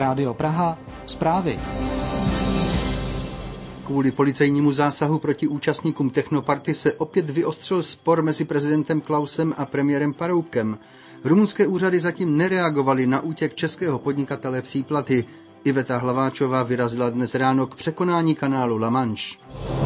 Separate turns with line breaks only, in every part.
Rádio Praha, zprávy.
Kvůli policejnímu zásahu proti účastníkům technoparty se opět vyostřil spor mezi prezidentem Klausem a premiérem Paroubkem. Rumunské úřady zatím nereagovaly na útěk českého podnikatele Příplaty. Iveta Hlaváčová vyrazila dnes ráno k překonání kanálu La Manche.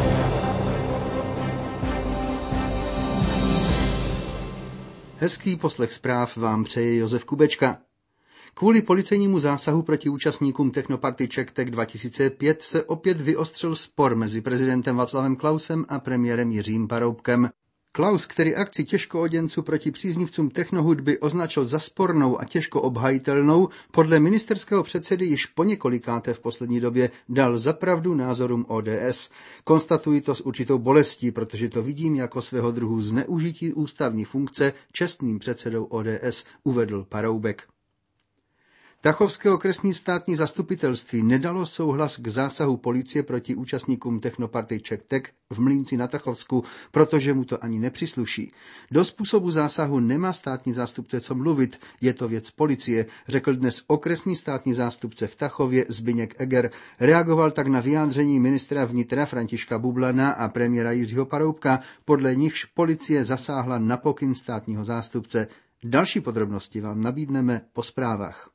Hezký poslech zpráv vám přeje Josef Kubečka. Kvůli policejnímu zásahu proti účastníkům technoparty CzechTech 2005 se opět vyostřil spor mezi prezidentem Václavem Klausem a premiérem Jiřím Paroubkem. Klaus, který akci těžkooděnců proti příznivcům technohudby označil za spornou a těžko obhajitelnou, podle ministerského předsedy již poněkolikáté v poslední době dal za pravdu názorům ODS. Konstatuji to s určitou bolestí, protože to vidím jako svého druhu zneužití ústavní funkce čestným předsedou ODS, uvedl Paroubek. Tachovské okresní státní zastupitelství nedalo souhlas k zásahu policie proti účastníkům technoparty CzechTech v Mlýnci na Tachovsku, protože mu to ani nepřísluší. Do způsobu zásahu nemá státní zástupce co mluvit, je to věc policie, řekl dnes okresní státní zástupce v Tachově Zbyněk Eger. Reagoval tak na vyjádření ministra vnitra Františka Bublana a premiéra Jiřího Paroubka, podle nichž policie zasáhla na pokyn státního zástupce. Další podrobnosti vám nabídneme po zprávách.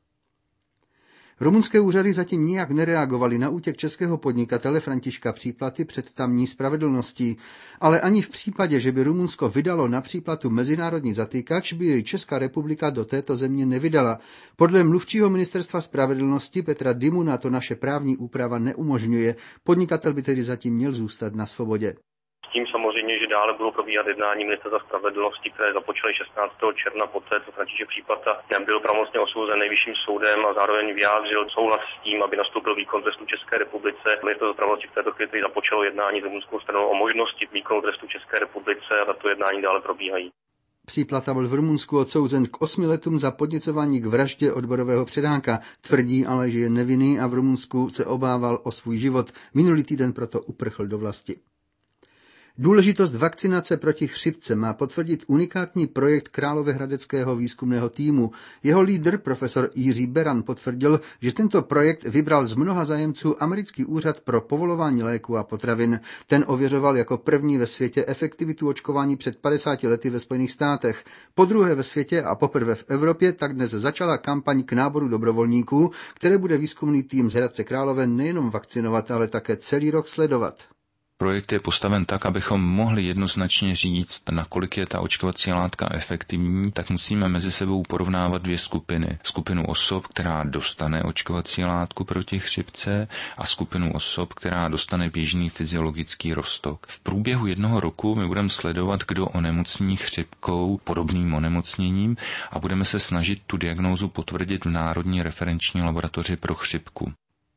Rumunské úřady zatím nijak nereagovaly na útěk českého podnikatele Františka Příplaty před tamní spravedlností, ale ani v případě, že by Rumunsko vydalo na Příplatu mezinárodní zatýkač, by jej Česká republika do této země nevydala. Podle mluvčího ministerstva spravedlnosti Petra Dimuna to naše právní úprava neumožňuje. Podnikatel by tedy zatím měl zůstat na svobodě.
Tím samozřejmě, že dále budou probíhat jednání ministerstva spravedlnosti, které započaly 16. června poté, co František Příplata byl pravomocně osouzen Nejvyšším soudem a zároveň vyjádřil souhlas s tím, aby nastoupil výkon trestu České republice. Ministerstvo spravedlnosti v této chvíli započalo jednání s rumunskou stranou o možnosti výkonu trestu České republice a tato jednání dále probíhají.
Příplata byl v Rumunsku odsouzen k 8 letům za podněcování k vraždě odborového předáka. Tvrdí ale, že je nevinný a v Rumunsku se obával o svůj život. Minulý týden proto uprchl do vlasti. Důležitost vakcinace proti chřipce má potvrdit unikátní projekt Královéhradeckého výzkumného týmu. Jeho lídr, profesor Jiří Beran, potvrdil, že tento projekt vybral z mnoha zájemců Americký úřad pro povolování léků a potravin. Ten ověřoval jako první ve světě efektivitu očkování před 50 lety ve Spojených státech. Podruhé ve světě a poprvé v Evropě tak dnes začala kampaň k náboru dobrovolníků, které bude výzkumný tým z Hradce Králové nejenom vakcinovat, ale také celý rok sledovat.
Projekt je postaven tak, abychom mohli jednoznačně říct, nakolik je ta očkovací látka efektivní, tak musíme mezi sebou porovnávat dvě skupiny. Skupinu osob, která dostane očkovací látku proti chřipce a skupinu osob, která dostane běžný fyziologický roztok. V průběhu 1 roku my budeme sledovat, kdo onemocní chřipkou podobným onemocněním a budeme se snažit tu diagnózu potvrdit v Národní referenční laboratoři pro chřipku.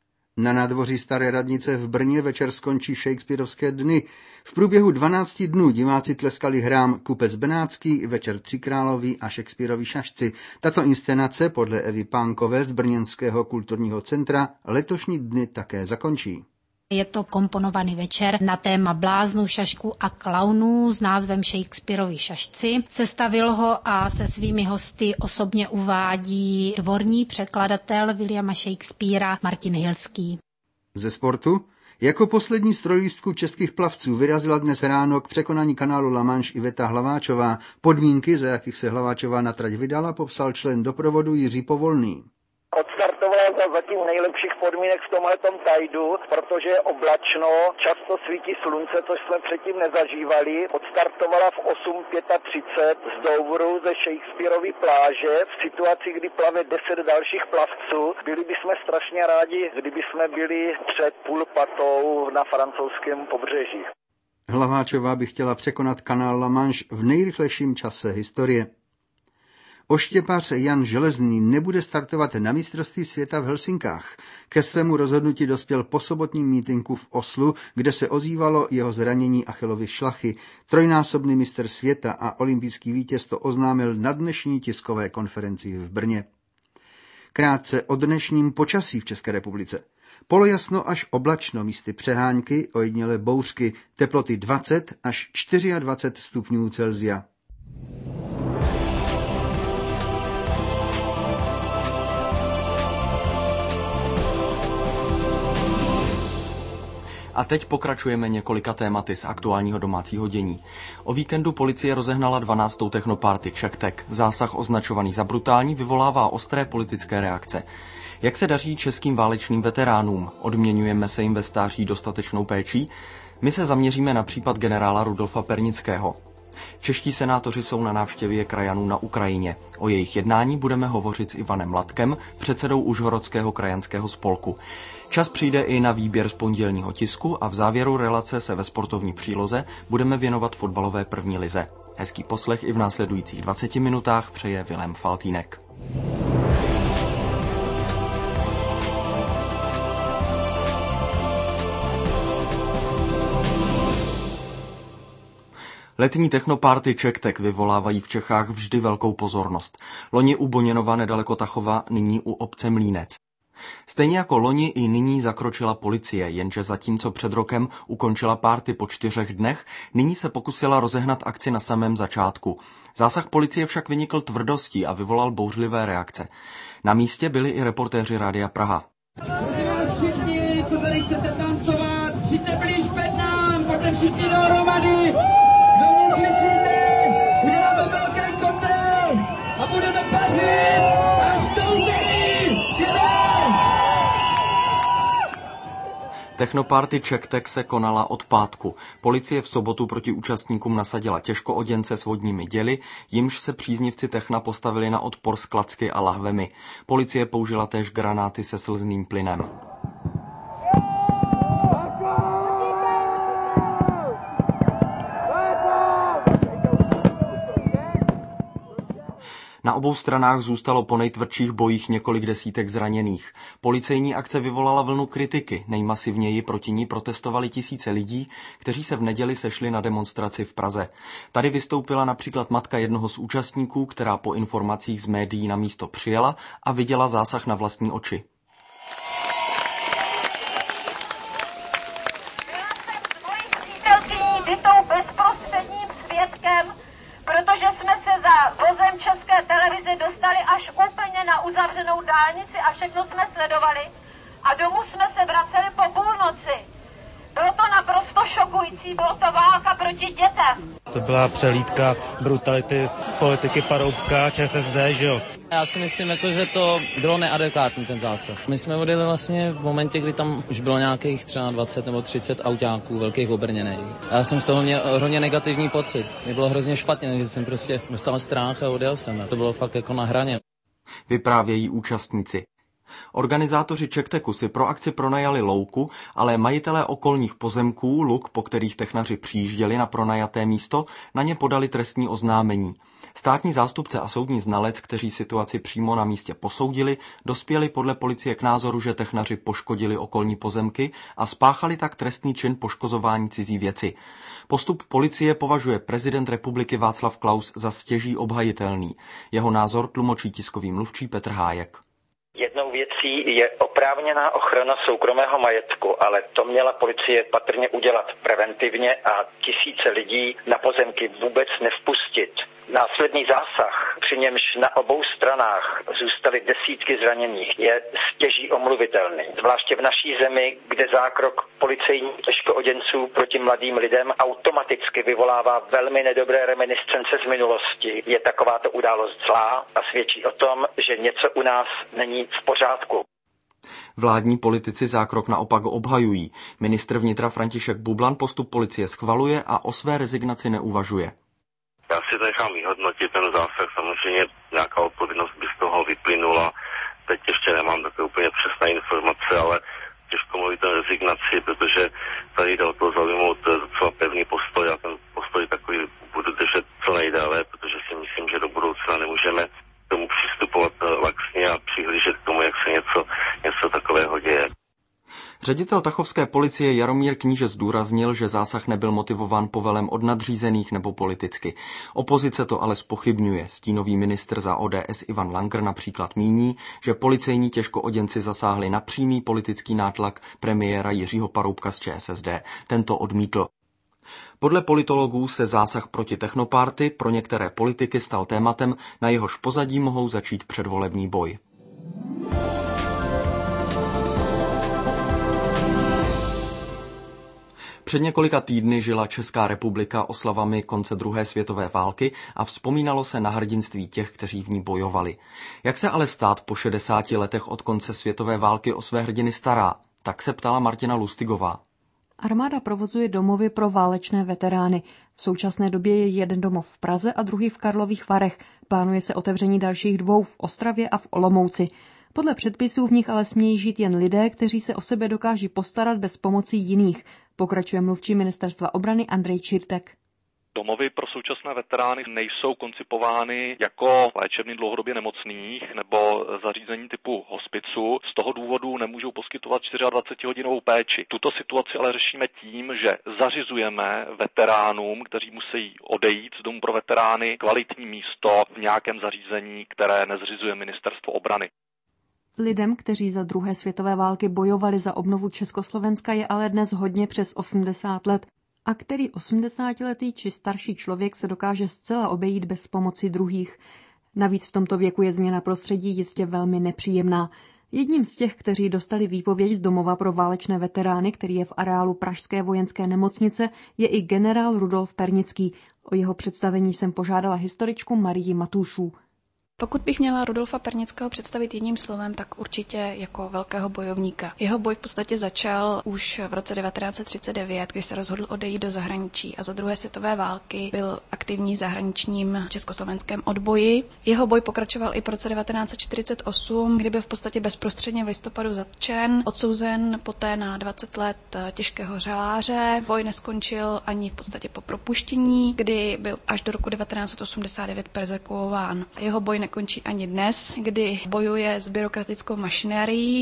Na nádvoří Staré radnice v Brně večer skončí Shakespearovské dny. V průběhu 12 dnů diváci tleskali hrám Kupec Benátský, Večer Třikrálový a Shakespearovi Šašci. Tato inscenace podle Evy Pánkové z Brněnského kulturního centra letošní dny také zakončí.
Je to komponovaný večer na téma bláznů, šašků a klaunů s názvem Shakespearovi Šašci. Sestavil ho a se svými hosty osobně uvádí dvorní překladatel Williama Shakespeara Martin Hilský.
Ze sportu? Jako poslední z trojlístků českých plavců vyrazila dnes ráno k překonání kanálu La Manche Iveta Hlaváčová. Podmínky, za jakých se Hlaváčová na trať vydala, popsal člen doprovodu Jiří Povolný.
Odstartovala za zatím nejlepších podmínek v tomhletom tajdu, protože je oblačno, často svítí slunce, což jsme předtím nezažívali. Odstartovala v 8:35 z Douvru ze Shakespearovy pláže v situaci, kdy plave 10 dalších plavců. Byli bychom strašně rádi, kdyby jsme byli před půlpatou na francouzském pobřeží.
Hlaváčová by chtěla překonat kanál La Manche v nejrychlejším čase historie. Oštěpař Jan Železný nebude startovat na mistrovství světa v Helsinkách. Ke svému rozhodnutí dospěl po sobotním mítinku v Oslu, kde se ozývalo jeho zranění Achillovy šlachy. Trojnásobný mistr světa a olympijský vítěz to oznámil na dnešní tiskové konferenci v Brně. Krátce o dnešním počasí v České republice. Polojasno až oblačno, místy přehánky, ojedinělé bouřky, teploty 20 až 24 stupňů Celsia.
A teď pokračujeme několika tématy z aktuálního domácího dění. O víkendu policie rozehnala 12. technoparty CzechTech. Zásah označovaný za brutální vyvolává ostré politické reakce. Jak se daří českým válečným veteránům? Odměňujeme se jim ve stáří dostatečnou péčí? My se zaměříme na případ generála Rudolfa Pernického. Čeští senátoři jsou na návštěvě krajanů na Ukrajině. O jejich jednání budeme hovořit s Ivanem Latkem, předsedou Užhorodského krajanského spolku. Čas přijde i na výběr z pondělního tisku a v závěru relace se ve sportovní příloze budeme věnovat fotbalové první lize. Hezký poslech i v následujících 20 minutách přeje Vilém Faltýnek. Letní technoparty CzechTech vyvolávají v Čechách vždy velkou pozornost. Loni u Boněnova nedaleko Tachova, nyní u obce Mlýnec. Stejně jako loni i nyní zakročila policie, jenže zatímco před rokem ukončila party po 4 dnech, nyní se pokusila rozehnat akci na samém začátku. Zásah policie však vynikl tvrdostí a vyvolal bouřlivé reakce. Na místě byli i reportéři Rádia Praha.
Všichni, co tady chcete tancovat, přijďte blíž před nám, pojďte všichni dohromady. Uděláme velký kotel a budeme pařit až do úterý!
Technoparty CzechTech se konala od pátku. Policie v sobotu proti účastníkům nasadila těžkooděnce s vodními děly, jimž se příznivci techna postavili na odpor s klacky a lahvemi. Policie použila též granáty se slzným plynem. Na obou stranách zůstalo po nejtvrdších bojích několik desítek zraněných. Policejní akce vyvolala vlnu kritiky, nejmasivněji proti ní protestovali tisíce lidí, kteří se v neděli sešli na demonstraci v Praze. Tady vystoupila například matka jednoho z účastníků, která po informacích z médií na místo přijela a viděla zásah na vlastní oči.
Protože jsme se za vozem České televize dostali až úplně na uzavřenou dálnici a všechno jsme sledovali a domů jsme se vraceli po půlnoci. Bylo to naprosto šokující, bylo to válka proti dětem.
To byla přehlídka brutality politiky Paroubka, ČSSD, že jo?
Já si myslím, že to bylo neadekvátní ten zásah. My jsme odjeli vlastně v momentě, kdy tam už bylo nějakých třeba 20 nebo 30 autáků velkých obrněných. Já jsem z toho měl hodně negativní pocit. Mě bylo hrozně špatně, takže jsem prostě dostal strach a odjel jsem. To bylo fakt jako na hraně.
Vyprávějí účastníci. Organizátoři CzechTechu si pro akci pronajali louku, ale majitelé okolních pozemků, luk, po kterých technaři přijížděli na pronajaté místo, na ně podali trestní oznámení. Státní zástupce a soudní znalec, kteří situaci přímo na místě posoudili, dospěli podle policie k názoru, že technaři poškodili okolní pozemky a spáchali tak trestný čin poškozování cizí věci. Postup policie považuje prezident republiky Václav Klaus za stěží obhajitelný. Jeho názor tlumočí tiskový mluvčí Petr Hájek.
Jednou věcí je oprávněná ochrana soukromého majetku, ale to měla policie patrně udělat preventivně a tisíce lidí na pozemky vůbec nevpustit. Následný zásah, při němž na obou stranách zůstaly desítky zraněných, je stěží omluvitelný. Zvláště v naší zemi, kde zákrok policejních těžkooděnců proti mladým lidem automaticky vyvolává velmi nedobré reminiscence z minulosti. Je takováto událost zlá a svědčí o tom, že něco u nás není v pořádku.
Vládní politici zákrok naopak obhajují. Ministr vnitra František Bublan postup policie schvaluje a o své rezignaci neuvažuje.
Já si to nechám vyhodnotit ten zásah, samozřejmě nějaká odpovědnost by z toho vyplynula. Teď ještě nemám takové úplně přesné informace, ale těžko mluvit o rezignaci, protože tady jde o to zaujmout docela pevný postoj a ten postoj takový budu držet co nejdále, protože si myslím, že do budoucna nemůžeme k tomu přistupovat laxně a přihlížet k tomu, jak se něco takového děje.
Ředitel tachovské policie Jaromír Kníže zdůraznil, že zásah nebyl motivován povelem od nadřízených nebo politicky. Opozice to ale zpochybňuje. Stínový ministr za ODS Ivan Langer například míní, že policejní těžkooděnci zasáhli na přímý politický nátlak premiéra Jiřího Paroubka z ČSSD. Tento odmítl. Podle politologů se zásah proti technoparty pro některé politiky stal tématem, na jehož pozadí mohou začít předvolební boj. Před několika týdny žila Česká republika oslavami konce druhé světové války a vzpomínalo se na hrdinství těch, kteří v ní bojovali. Jak se ale stát po 60 letech od konce světové války o své hrdiny stará? Tak se ptala Martina Lustigová.
Armáda provozuje domovy pro válečné veterány. V současné době je jeden domov v Praze a druhý v Karlových Varech. Plánuje se otevření dalších 2 v Ostravě a v Olomouci. Podle předpisů v nich ale smějí žít jen lidé, kteří se o sebe dokáží postarat bez pomoci jiných, pokračuje mluvčí ministerstva obrany Andrej Čirtek.
Domovy pro současné veterány nejsou koncipovány jako léčebny dlouhodobě nemocných nebo zařízení typu hospicu. Z toho důvodu nemůžou poskytovat 24hodinovou péči. Tuto situaci ale řešíme tím, že zařizujeme veteránům, kteří musí odejít z domu pro veterány, kvalitní místo v nějakém zařízení, které nezřizuje ministerstvo obrany.
Lidem, kteří za druhé světové války bojovali za obnovu Československa, je ale dnes hodně přes 80 let. A který 80letý či starší člověk se dokáže zcela obejít bez pomoci druhých. Navíc v tomto věku je změna prostředí jistě velmi nepříjemná. Jedním z těch, kteří dostali výpověď z domova pro válečné veterány, který je v areálu Pražské vojenské nemocnice, je i generál Rudolf Pernický. O jeho představení jsem požádala historičku Marii Matušů.
Pokud bych měla Rudolfa Pernického představit jedním slovem, tak určitě jako velkého bojovníka. Jeho boj v podstatě začal už v roce 1939, kdy se rozhodl odejít do zahraničí a za druhé světové války byl aktivní v zahraničním československém odboji. Jeho boj pokračoval i po roce 1948, kdy byl v podstatě bezprostředně v listopadu zatčen, odsouzen poté na 20 let těžkého žaláře. Boj neskončil ani v podstatě po propuštění, kdy byl až do roku 1989 perzekuován. Jeho boj nekončí ani dnes, kdy bojuje s byrokratickou mašinérií.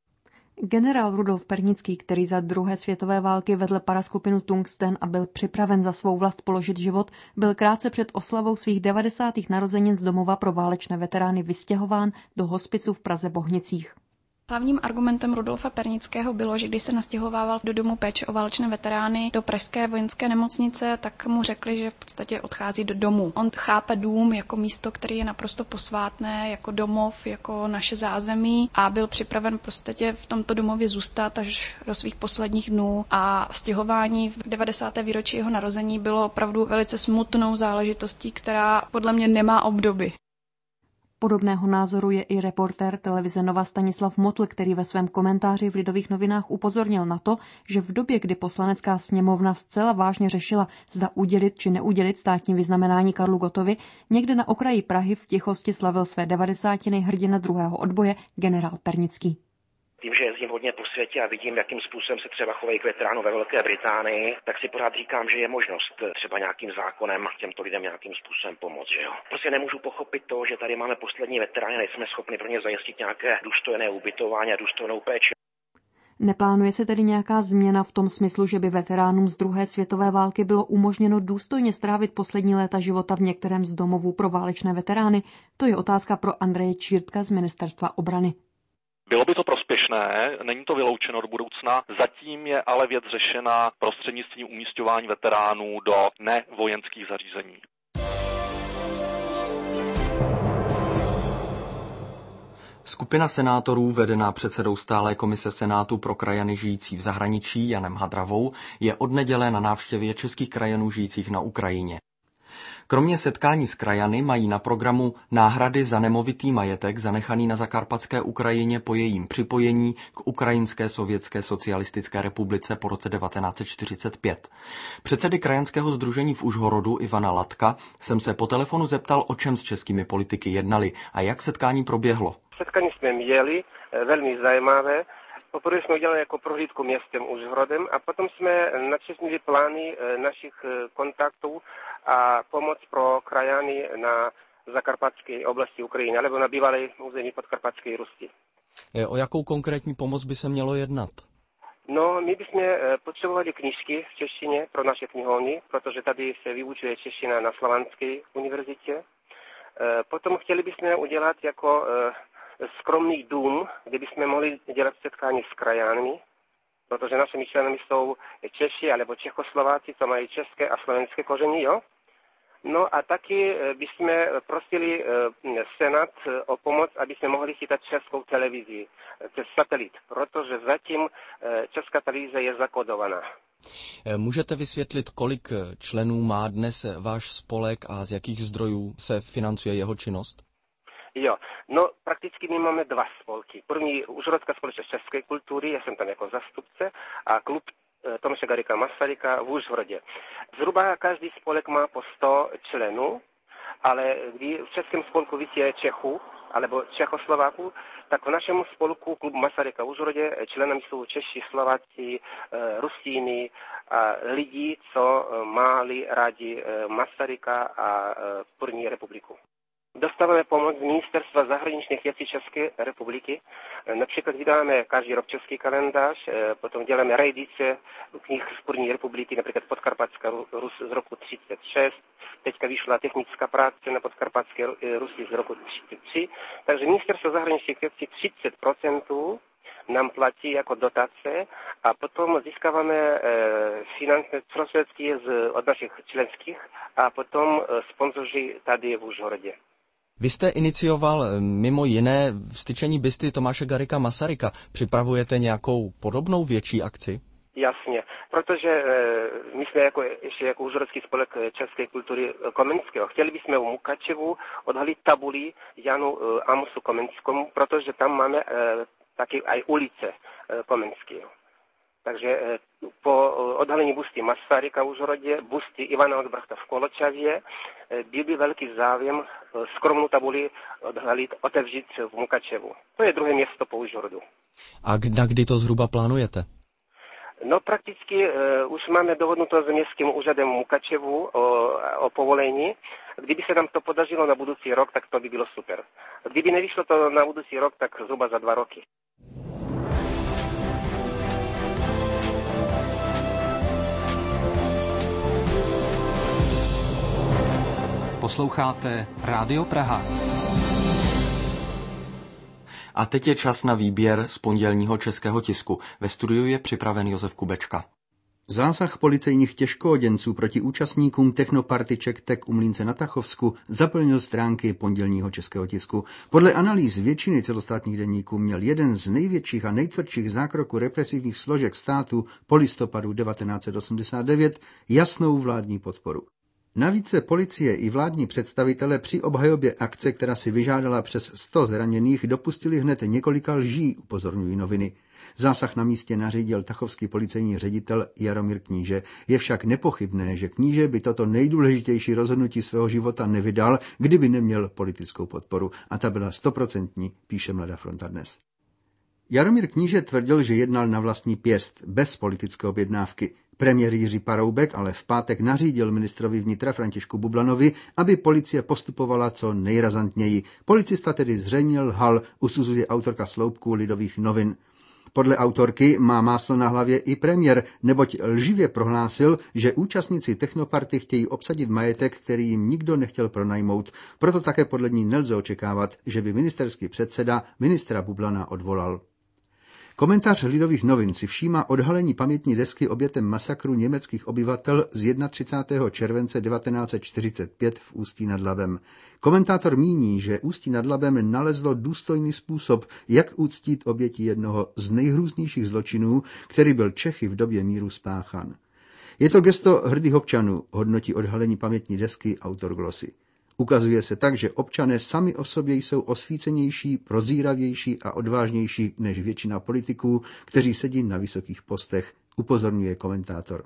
Generál Rudolf Pernický, který za druhé světové války vedl paraskupinu Tungsten a byl připraven za svou vlast položit život, byl krátce před oslavou svých 90. narozenin z domova pro válečné veterány vystěhován do hospicu v Praze Bohnicích.
Hlavním argumentem Rudolfa Pernického bylo, že když se nastěhovával do domu péče o válečné veterány do Pražské vojenské nemocnice, tak mu řekli, že v podstatě odchází do domu. On chápe dům jako místo, který je naprosto posvátné, jako domov, jako naše zázemí a byl připraven v podstatě v tomto domově zůstat až do svých posledních dnů a stěhování v 90. výročí jeho narození bylo opravdu velice smutnou záležitostí, která podle mě nemá obdoby.
Podobného názoru je i reportér televize Nova Stanislav Motl, který ve svém komentáři v Lidových novinách upozornil na to, že v době, kdy Poslanecká sněmovna zcela vážně řešila, zda udělit či neudělit státní vyznamenání Karlu Gottovi, někde na okraji Prahy v tichosti slavil své 90. hrdina druhého odboje generál Pernický.
Tím, že jezdím hodně po světě a vidím, jakým způsobem se třeba chovají k veteránům ve Velké Británii, tak si pořád říkám, že je možnost třeba nějakým zákonem těmto lidem nějakým způsobem pomoct, že jo. Prostě nemůžu pochopit to, že tady máme poslední veterány, nejsme schopni pro ně zajistit nějaké důstojné ubytování a důstojnou péči.
Neplánuje se tedy nějaká změna v tom smyslu, že by veteránům z druhé světové války bylo umožněno důstojně strávit poslední léta života v některém z domovů pro válečné veterány? To je otázka pro Andreje Čírtka z ministerstva obrany.
Bylo by to prospěšné, není to vyloučeno do budoucna, zatím je ale věc řešena prostřednictvím umísťování veteránů do nevojenských zařízení.
Skupina senátorů, vedená předsedou stálé komise Senátu pro krajany žijící v zahraničí Janem Hadravou, je od neděle na návštěvě českých krajanů žijících na Ukrajině. Kromě setkání s krajany mají na programu náhrady za nemovitý majetek zanechaný na zakarpatské Ukrajině po jejím připojení k Ukrajinské sovětské socialistické republice po roce 1945. Předsedy krajanského sdružení v Užhorodu Ivana Latka jsem se po telefonu zeptal, o čem s českými politiky jednali a jak setkání proběhlo.
Setkání jsme měli, velmi zajímavé. Poprvé jsme udělali jako prohlídku městem Užhorodem a potom jsme načetnili plány našich kontaktů a pomoc pro krajany na zakarpatské oblasti Ukrajiny, alebo na bývalé území podkarpatské Rusi.
O jakou konkrétní pomoc by se mělo jednat?
No, my bychom potřebovali knížky v češtině pro naše knihovny, protože tady se vyučuje čeština na Slovanské univerzitě. Potom chtěli bychom udělat jako skromný dům, kde bychom mohli dělat setkání s krajany, protože našimi členami jsou Češi alebo Čechoslováci, co mají české a slovenské kořeny, jo? No a taky bychom prosili Senát o pomoc, aby jsme mohli chytat českou televizi přes satelit, protože zatím česká televize je zakodovaná.
Můžete vysvětlit, kolik členů má dnes váš spolek a z jakých zdrojů se financuje jeho činnost?
Jo, no prakticky my máme dva spolky. První Užhorodská společnost české kultury, já jsem tam jako zastupce, a klub Tomáše Garrigua Masaryka v Užhorodě. Zhruba každý spolek má po 100 členů, ale když v českém spolku víc je Čechů, alebo Čechoslováků, tak v našem spolku klub Masaryka v Užhorodě členami jsou Češi, Slováci, Rusíny a lidi, co máli rádi Masaryka a první republiku. Dostáváme pomoc z Ministerstva zahraničních věcí České republiky. Například vydáváme každý rok český kalendář, potom děláme reedice knih z první republiky, například Podkarpatská Rus z roku 36. Teďka vyšla technická práce na Podkarpatské Rusi z roku 33. Takže Ministerstvo zahraničních věcí 30% nám platí jako dotace a potom získáváme finanční prostředky od našich členských a potom sponzoři tady v Užhorodě.
Vy jste inicioval mimo jiné vztyčení bysty Tomáše Garrigua Masaryka. Připravujete nějakou podobnou větší akci?
Jasně, protože my jsme ještě jako Užhorodský spolek české kultury Komenského. Chtěli bychom v Mukačevu odhalit tabuli Janu Amosu Komenskému, protože tam máme taky aj ulice Komenského. Takže po odhalení busty Masaryka v Užhorodě, busty Ivana Odbrachta v Koločavě, byl velký zájem skromnou tabuli odhalit, otevřít v Mukačevu. To je druhé město po Užhorodu.
A na kdy to zhruba plánujete?
No prakticky už máme dohodnuto s městským úřadem Mukačevu o povolení. Kdyby se nám to podařilo na budoucí rok, tak to by bylo super. Kdyby nevyšlo to na budoucí rok, tak zhruba za 2 roky.
Posloucháte Rádio Praha.
A teď je čas na výběr z pondělního českého tisku. Ve studiu je připraven Josef Kubečka.
Zásah policejních těžkooděnců proti účastníkům technoparty CzechTek u Mlýnce na Tachovsku zaplnil stránky pondělního českého tisku. Podle analýz většiny celostátních deníků měl jeden z největších a nejtvrdších zákroků represivních složek státu po listopadu 1989 jasnou vládní podporu. Navíc se policie i vládní představitele při obhajobě akce, která si vyžádala přes 100 zraněných, dopustili hned několika lží, upozorňují noviny. Zásah na místě nařídil tachovský policejní ředitel Jaromír Kníže. Je však nepochybné, že Kníže by toto nejdůležitější rozhodnutí svého života nevydal, kdyby neměl politickou podporu. A ta byla 100%, píše Mladá fronta dnes. Jaromír Kníže tvrdil, že jednal na vlastní pěst, bez politické objednávky. Premiér Jiří Paroubek ale v pátek nařídil ministrovi vnitra Františku Bublanovi, aby policie postupovala co nejrazantněji. Policista tedy zřejmě lhal, usuzuje autorka sloupků Lidových novin. Podle autorky má máslo na hlavě i premiér, neboť lživě prohlásil, že účastníci technoparty chtějí obsadit majetek, který jim nikdo nechtěl pronajmout. Proto také podle ní nelze očekávat, že by ministerský předseda ministra Bublana odvolal. Komentář Lidových novin si všímá odhalení pamětní desky obětem masakru německých obyvatel z 31. července 1945 v Ústí nad Labem. Komentátor míní, že Ústí nad Labem nalezlo důstojný způsob, jak uctít oběti jednoho z nejhrůznějších zločinů, který byl Čechy v době míru spáchan. Je to gesto hrdých občanů, hodnotí odhalení pamětní desky autor glosy. Ukazuje se tak, že občané sami o sobě jsou osvícenější, prozíravější a odvážnější než většina politiků, kteří sedí na vysokých postech, upozorňuje komentátor.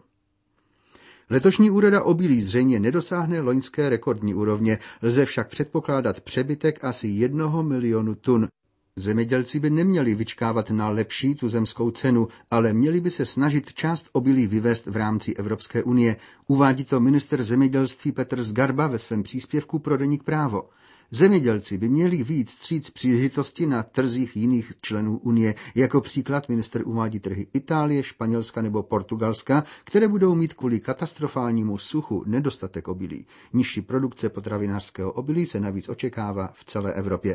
Letošní úroda obilí zřejmě nedosáhne loňské rekordní úrovně, lze však předpokládat přebytek asi 1 milionu tun. Zemědělci by neměli vyčkávat na lepší tuzemskou cenu, ale měli by se snažit část obilí vyvést v rámci Evropské unie. Uvádí to ministr zemědělství Petr Zgarba ve svém příspěvku pro deník Právo. Zemědělci by měli vyjít vstříc příležitosti na trzích jiných členů unie. Jako příklad ministr uvádí trhy Itálie, Španělska nebo Portugalska, které budou mít kvůli katastrofálnímu suchu nedostatek obilí. Nižší produkce potravinářského obilí se navíc očekává v celé Evropě.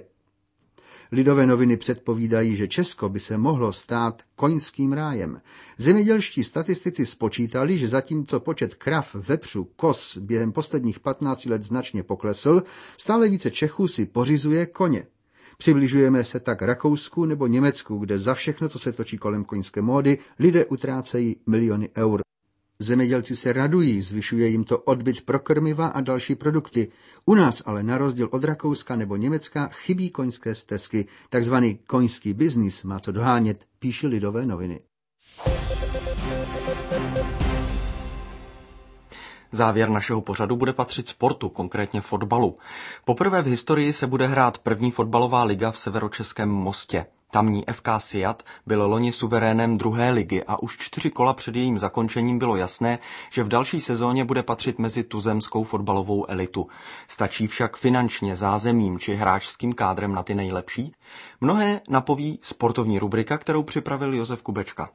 Lidové noviny předpovídají, že Česko by se mohlo stát koňským rájem. Zemědělští statistici spočítali, že zatímco počet krav, vepřů, koz během posledních 15 let značně poklesl, stále více Čechů si pořizuje koně. Přibližujeme se tak Rakousku nebo Německu, kde za všechno, co se točí kolem koňské módy, lidé utrácejí miliony eur. Zemědělci se radují, zvyšuje jim to odbyt pro krmiva a další produkty. U nás ale na rozdíl od Rakouska nebo Německa chybí koňské stezky. Takzvaný koňský biznis má co dohánět, píší Lidové noviny.
Závěr našeho pořadu bude patřit sportu, konkrétně fotbalu. Poprvé v historii se bude hrát první fotbalová liga v severočeském Mostě. Tamní FK Siat byl loni suverénem druhé ligy a už 4 kola před jejím zakončením bylo jasné, že v další sezóně bude patřit mezi tuzemskou fotbalovou elitu. Stačí však finančně, zázemím či hráčským kádrem na ty nejlepší? Mnohé napoví sportovní rubrika, kterou připravil Josef Kubečka.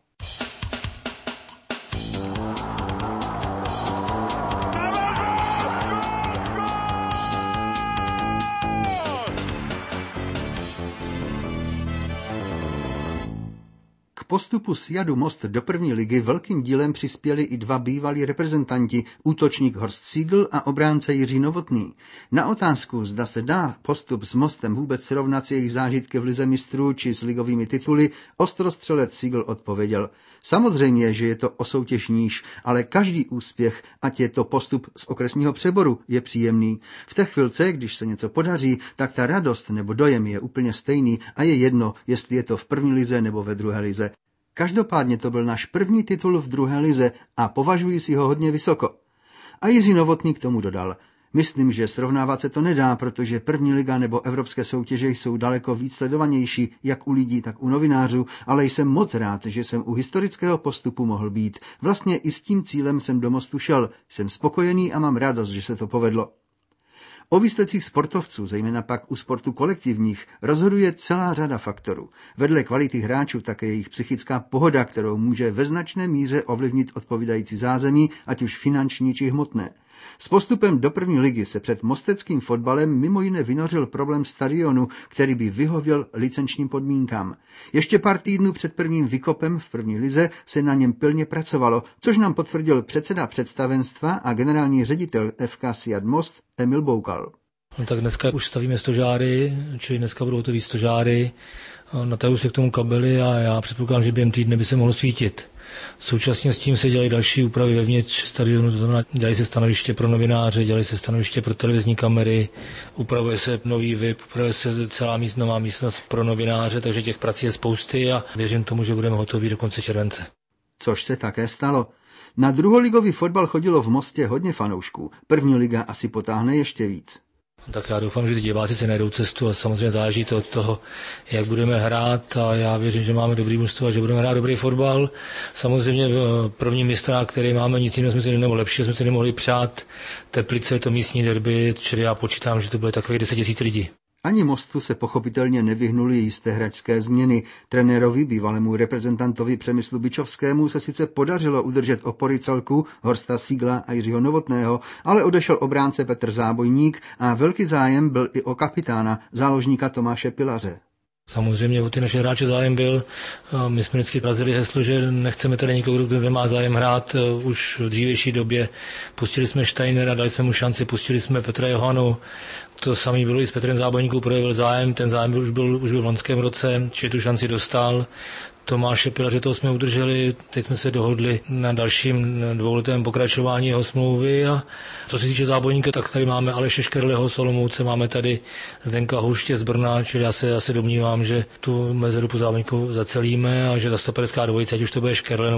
Postupu Siadu Most do první ligy velkým dílem přispěli i 2 bývalí reprezentanti, útočník Horst Siegl a obránce Jiří Novotný. Na otázku, zda se dá postup s Mostem vůbec srovnat s jejich zážitky v lize mistrů či s ligovými tituly, ostrostřelec Siegl odpověděl: samozřejmě, že je to o soutěž níž, ale každý úspěch, ať je to postup z okresního přeboru, je příjemný. V té chvilce, když se něco podaří, tak ta radost nebo dojem je úplně stejný a je jedno, jestli je to v první lize nebo ve druhé lize. Každopádně to byl náš první titul v druhé lize a považuji si ho hodně vysoko. A Jiří Novotný k tomu dodal: myslím, že srovnávat se to nedá, protože první liga nebo evropské soutěže jsou daleko víc sledovanější, jak u lidí, tak u novinářů, ale jsem moc rád, že jsem u historického postupu mohl být. Vlastně i s tím cílem jsem do Mostu šel. Jsem spokojený a mám radost, že se to povedlo. O výsledcích sportovců, zejména pak u sportu kolektivních, rozhoduje celá řada faktorů. Vedle kvality hráčů také jejich psychická pohoda, kterou může ve značné míře ovlivnit odpovídající zázemí, ať už finanční či hmotné. S postupem do první ligy se před mosteckým fotbalem mimo jiné vynořil problém stadionu, který by vyhověl licenčním podmínkám. Ještě pár týdnů před prvním vykopem v první lize se na něm pilně pracovalo, což nám potvrdil předseda představenstva a generální ředitel FK Siat Most Emil Boukal.
No tak dneska už stavíme stožáry, čili dneska budou to víc stožáry, natahují se k tomu kabely a já předpokládám, že během týdne by se mohlo svítit. Současně s tím se dělají další úpravy vevnitř stadionu, to znamená, dělají se stanoviště pro novináře, dělají se stanoviště pro televizní kamery, upravuje se nový VIP, upravuje se celá nová místnost pro novináře, takže těch prací je spousty a věřím tomu, že budeme hotoví do konce července.
Což se také stalo. Na druholigový fotbal chodilo v Mostě hodně fanoušků. První liga asi potáhne ještě víc.
Tak já doufám, že ty diváci si najdou cestu a samozřejmě záleží to od toho, jak budeme hrát a já věřím, že máme dobrý mužstvo a že budeme hrát dobrý fotbal. Samozřejmě první mistra, který máme, nic jiného jsme si nebo lepší jsme si nemohli přát. Teplice je to místní derby, čili já počítám, že to bude takových 10 000 lidí.
Ani Mostu se pochopitelně nevyhnuli jisté hráčské změny. Trenérovi, bývalému reprezentantovi Přemyslu Bičovskému, se sice podařilo udržet opory celku Horsta Siegla a Jiřího Novotného, ale odešel obránce Petr Zábojník a velký zájem byl i o kapitána, záložníka Tomáše Pilaře.
Samozřejmě o ty naše hráče zájem byl. My jsme vždycky razili heslo, že nechceme tady nikoho, kdo nemá zájem hrát. Už v dřívější době pustili jsme Steinera, dali jsme mu šanci, pustili jsme Petra Johanu. To samé bylo i s Petrem Zábojníkou, projevil zájem, ten zájem už byl v loňském roce, či tu šanci dostal. Tomáše Pilaře, toho jsme udrželi, teď jsme se dohodli na dalším dvouletém pokračování jeho smlouvy a co se týče Zábojníka, tak tady máme Aleše Škerleho z Olomouce, máme tady Zdenka Houště z Brna, čili já se domnívám, že tu mezeru po Zábojníku zacelíme a že ta stoperská dvojice, ať už to bude Škerle,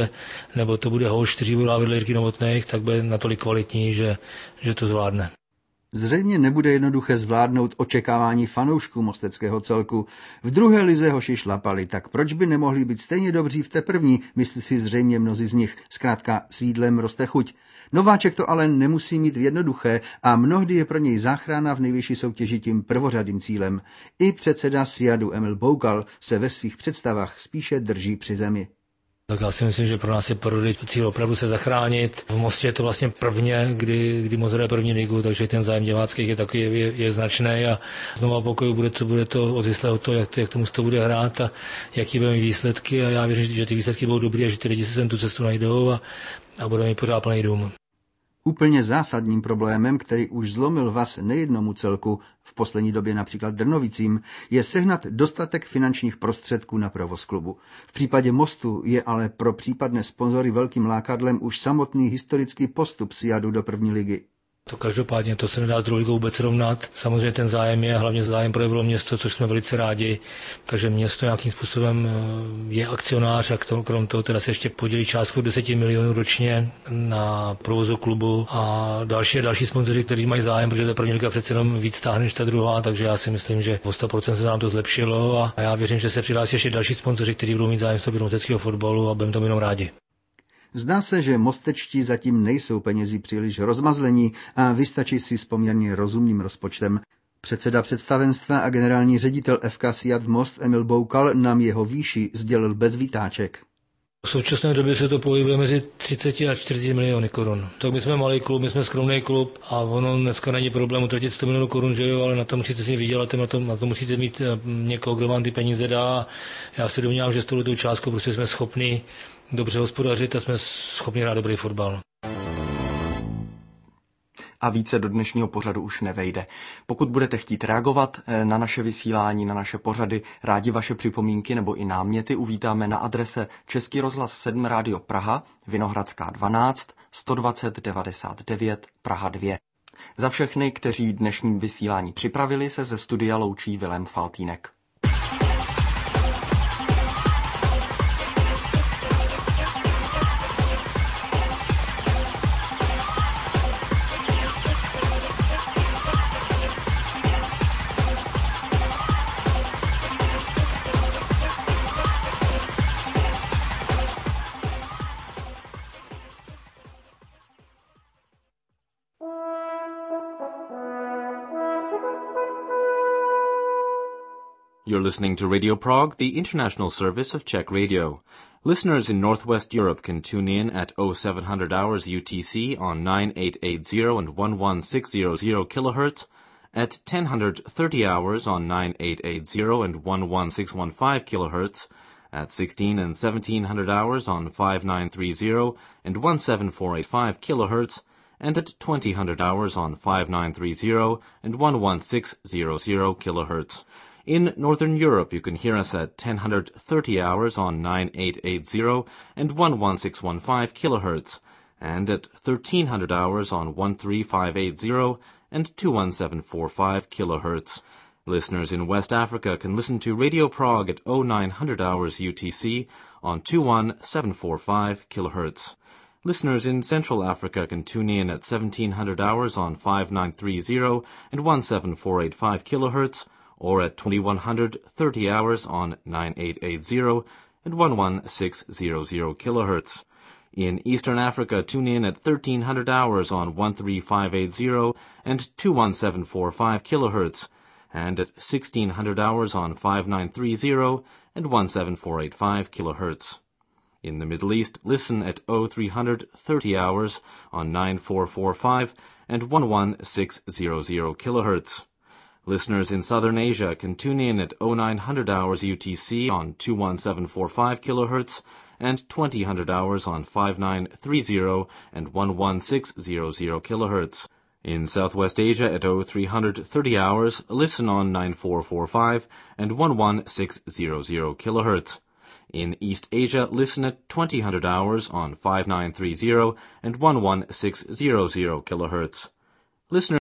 nebo to bude Houšť, kteří budou vedle Jirky Novotných, tak bude natolik kvalitní, že to zvládne.
Zřejmě nebude jednoduché zvládnout očekávání fanoušků mosteckého celku. V druhé lize hoši šlapali, tak proč by nemohli být stejně dobří v té první, myslí si zřejmě mnozí z nich. Zkrátka s jídlem roste chuť. Nováček to ale nemusí mít jednoduché a mnohdy je pro něj záchrana v nejvyšší soutěži tím prvořadým cílem. I předseda Siadu Emil Boukal se ve svých představách spíše drží při zemi.
Tak já si myslím, že pro nás je první cíl opravdu se zachránit. V Mostě je to vlastně prvně, kdy Most hraje první ligu, takže ten zájem divácký je takový je značný a znovu pokoju bude to odvislé od toho, jak to Mosto bude hrát a jaký budeme mít výsledky a já věřím, že ty výsledky budou dobrý a že ty lidi se sem tu cestu najdou a budeme mít pořád plný dům.
Úplně zásadním problémem, který už zlomil vaz nejednomu celku, v poslední době například Drnovicím, je sehnat dostatek finančních prostředků na provoz klubu. V případě Mostu je ale pro případné sponzory velkým lákadlem už samotný historický postup Siadu do první ligy.
To každopádně to se nedá s druhou ligou vůbec rovnat. Samozřejmě ten zájem je, hlavně zájem projevilo město, což jsme velice rádi. Takže město nějakým způsobem je akcionář a krom toho teda se ještě podělí částku 10 milionů ročně na provozu klubu a další sponzoři, kteří mají zájem, protože ta první liga přece jenom víc stáhne než ta druhá, takže já si myslím, že o 100% se nám to zlepšilo a já věřím, že se přihlásí ještě další sponzoři, kteří budou mít zájem z mosteckého fotbalu a budeme tomu jenom rádi.
Zdá se, že mostečtí zatím nejsou penězi příliš rozmazlení a vystačí si s poměrně rozumným rozpočtem. Předseda představenstva a generální ředitel FK Siad Most Emil Boukal nám jeho výši sdělil bez výtáček.
V současné době se to pohybuje mezi 30 a 40 miliony korun. Tak my jsme malý klub, my jsme skromný klub a ono dneska není problém utratit 100 milionů korun, že jo, ale na to musíte si vydělat, na to musíte mít někoho, kdo vám ty peníze dá. Já si domnívám, že s touto částkou prostě jsme schopni dobře hospodařit a jsme schopni hrát dobrý fotbal.
A více do dnešního pořadu už nevejde. Pokud budete chtít reagovat na naše vysílání, na naše pořady, rádi vaše připomínky nebo i náměty uvítáme na adrese Český rozhlas 7 Rádio Praha, Vinohradská 12, 120 99 Praha 2. Za všechny, kteří dnešní vysílání připravili, se ze studia loučí Vilém Faltýnek.
You're listening to Radio Prague, the international service of Czech Radio. Listeners in Northwest Europe can tune in at 0700 hours UTC on 9880 and 11600 kHz, at 1030 hours on 9880 and 11615 kHz, at 16 and 1700 hours on 5930 and 17485 kHz, and at 2000 hours on 5930 and 11600 kHz. In Northern Europe, you can hear us at 1030 hours on 9880 and 11615 kHz, and at 1300 hours on 13580 and 21745 kHz. Listeners in West Africa can listen to Radio Prague at 0900 hours UTC on 21745 kHz. Listeners in Central Africa can tune in at 1700 hours on 5930 and 17485 kHz, or at 2130 hours on 9880 and 11600 kHz. In Eastern Africa, tune in at 1300 hours on 13580 and 21745 kHz, and at 1600 hours on 5930 and 17485 kHz. In the Middle East, listen at 0330 hours on 9445 and 11600 kHz. Listeners in Southern Asia can tune in at 0900 hours UTC on 21745 kHz and 2000 hours on 5930 and 11600 kHz. In Southwest Asia at 0330 hours, listen on 9445 and 11600 kHz. In East Asia, listen at 2000 hours on 5930 and 11600 kHz. Listeners